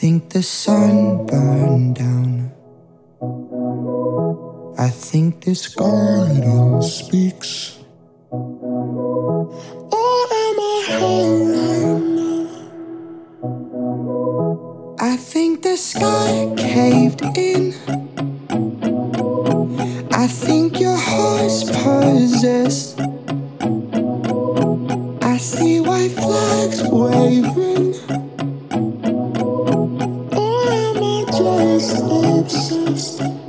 think the sun burned down. I think this garden speaks. Or am I high right now? I think the sky caved in. I think your heart's possessed. I see white flags waving. Or am I just obsessed?